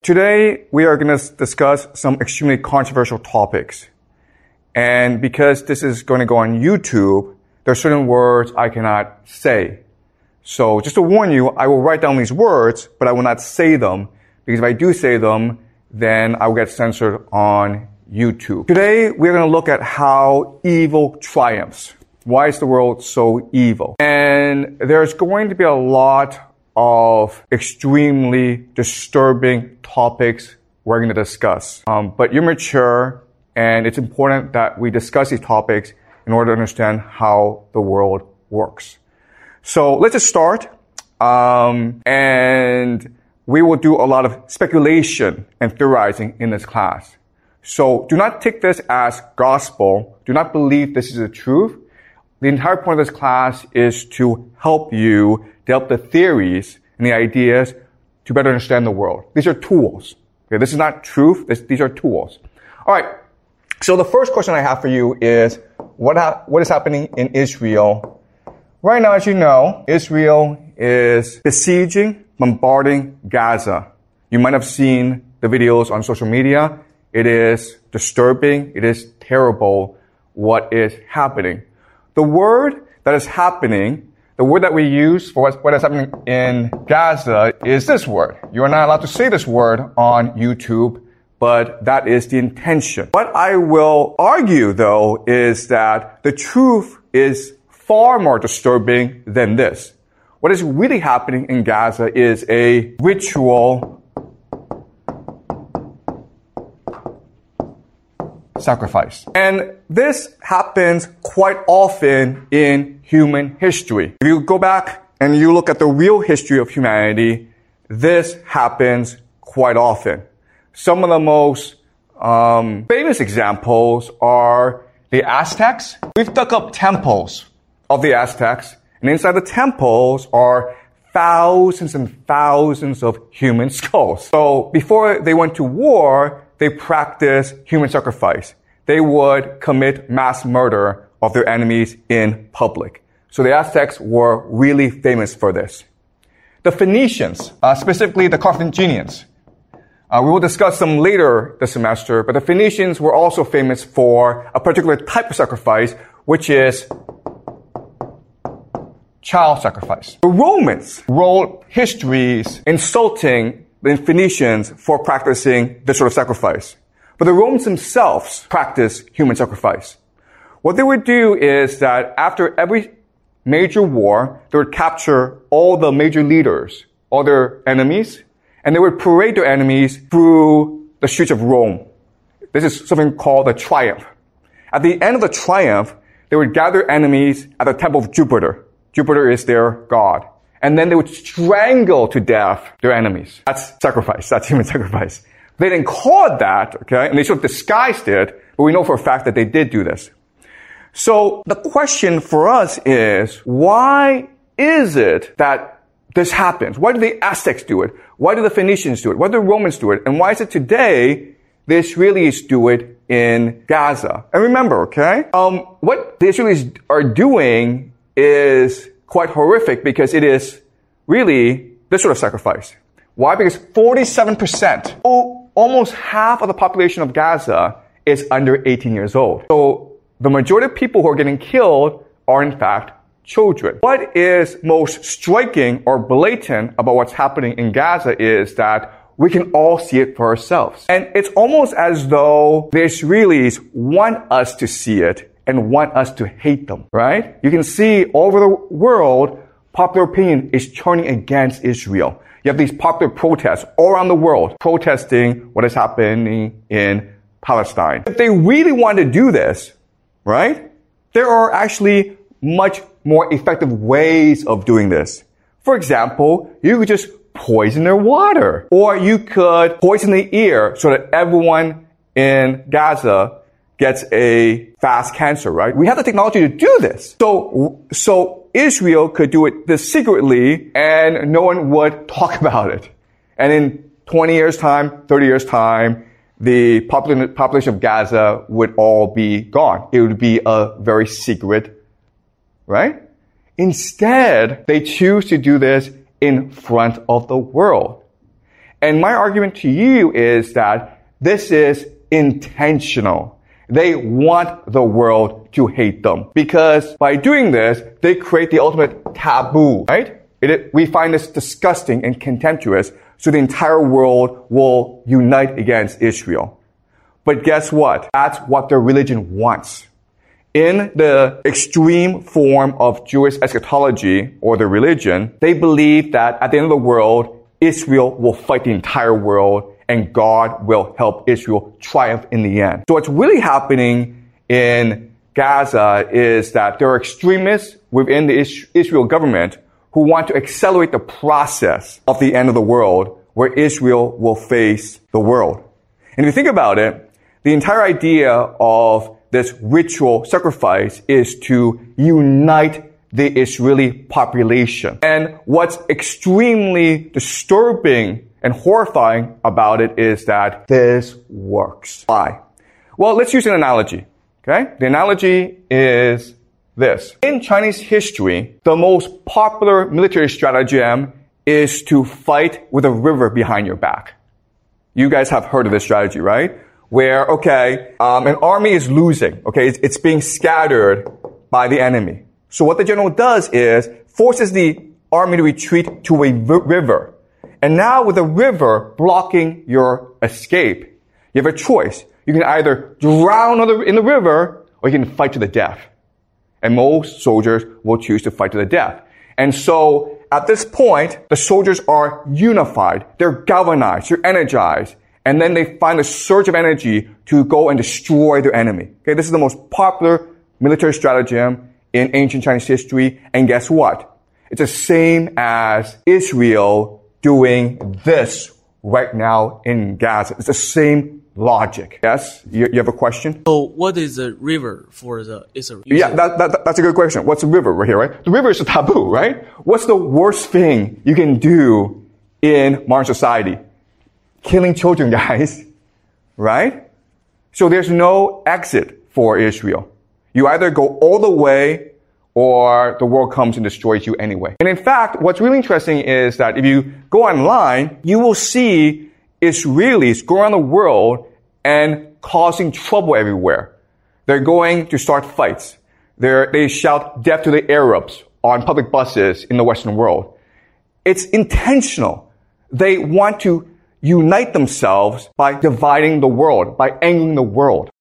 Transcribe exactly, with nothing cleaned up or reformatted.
Today, we are going to discuss some extremely controversial topics. And because this is going to go on YouTube, there are certain words I cannot say. So just to warn you, I will write down these words, but I will not say them, because if I do say them, then I will get censored on YouTube. Today, we're going to look at how evil triumphs. Why is the world so evil? And there's going to be a lot of extremely disturbing topics we're going to discuss. Um, but you're mature, and it's important that we discuss these topics in order to understand how the world works. So let's just start. Um, and we will do a lot of speculation and theorizing in this class. So do not take this as gospel. Do not believe this is the truth. The entire point of this class is to help you develop the theories and the ideas to better understand the world. These are tools. Okay, this is not truth. This, these are tools. All right. So the first question I have for you is, what, ha- what is happening in Israel? Right now, as you know, Israel is besieging, bombarding Gaza. You might have seen the videos on social media. It is disturbing. It is terrible what is happening. The word that is happening, the word that we use for what is happening in Gaza is this word. You are not allowed to say this word on YouTube, but that is the intention. What I will argue, though, is that the truth is far more disturbing than this. What is really happening in Gaza is a ritual sacrifice. And this happens quite often in human history. If you go back and you look at the real history of humanity, this happens quite often. Some of the most um, famous examples are the Aztecs. We've dug up temples of the Aztecs, and inside the temples are thousands and thousands of human skulls. So before they went to war, they practiced human sacrifice. They would commit mass murder of their enemies in public. So the Aztecs were really famous for this. The Phoenicians, uh, specifically the Carthaginians, uh, we will discuss them later this semester, but the Phoenicians were also famous for a particular type of sacrifice, which is child sacrifice. The Romans wrote histories insulting the Phoenicians for practicing this sort of sacrifice. But the Romans themselves practiced human sacrifice. What they would do is that after every major war, they would capture all the major leaders, all their enemies, and they would parade their enemies through the streets of Rome. This is something called a triumph. At the end of the triumph, they would gather enemies at the temple of Jupiter. Jupiter is their god. And then they would strangle to death their enemies. That's sacrifice. That's human sacrifice. They didn't call it that, okay? And they sort of disguised it, but we know for a fact that they did do this. So the question for us is, why is it that this happens? Why do the Aztecs do it? Why do the Phoenicians do it? Why do the Romans do it? And why is it today the Israelis do it in Gaza? And remember, okay, um, what the Israelis are doing is quite horrific because it is really this sort of sacrifice. Why? Because forty-seven percent, oh, almost half of the population of Gaza is under eighteen years old. So the majority of people who are getting killed are in fact children. What is most striking or blatant about what's happening in Gaza is that we can all see it for ourselves. And it's almost as though the Israelis want us to see it and want us to hate them, right? You can see all over the world, popular opinion is turning against Israel. You have these popular protests all around the world protesting what is happening in Palestine. If they really want to do this, right, there are actually much more effective ways of doing this. For example, you could just poison their water, or you could poison the air so that everyone in Gaza gets a fast cancer, right? We have the technology to do this. So, so Israel could do it this secretly and no one would talk about it. And in twenty years time, thirty years time, the population of Gaza would all be gone. It would be a very secret, right? Instead, they choose to do this in front of the world. And my argument to you is that this is intentional. They want the world to hate them because by doing this, they create the ultimate taboo, right? It, it, we find this disgusting and contemptuous, so the entire world will unite against Israel. But guess what? That's what their religion wants. In the extreme form of Jewish eschatology or their religion, they believe that at the end of the world, Israel will fight the entire world and God will help Israel triumph in the end. So what's really happening in Gaza is that there are extremists within the Israel government who want to accelerate the process of the end of the world where Israel will face the world. And if you think about it, the entire idea of this ritual sacrifice is to unite the Israeli population. And what's extremely disturbing and horrifying about it is that this works. Why? Well, let's use an analogy. Okay? The analogy is this. In Chinese history, the most popular military stratagem is to fight with a river behind your back. You guys have heard of this strategy, right? Where, okay, um, an army is losing, okay, it's, it's being scattered by the enemy. So what the general does is forces the army to retreat to a v- river. And now with the river blocking your escape, you have a choice. You can either drown in the river or you can fight to the death. And most soldiers will choose to fight to the death. And so at this point, the soldiers are unified. They're galvanized. They're energized. And then they find a surge of energy to go and destroy their enemy. Okay, this is the most popular military stratagem in ancient Chinese history. And guess what? It's the same as Israel doing this right now in Gaza. It's the same logic. Yes? You, you have a question? So what is the river for the Israel? Yeah, that, that, that's a good question. What's a river right here, right? The river is a taboo, right? What's the worst thing you can do in modern society? Killing children, guys. Right? So there's no exit for Israel. You either go all the way or the world comes and destroys you anyway. And in fact, what's really interesting is that if you go online, you will see Israelis go around the world and causing trouble everywhere. They're going to start fights. They're, they shout death to the Arabs on public buses in the Western world. It's intentional. They want to unite themselves by dividing the world, by angering the world.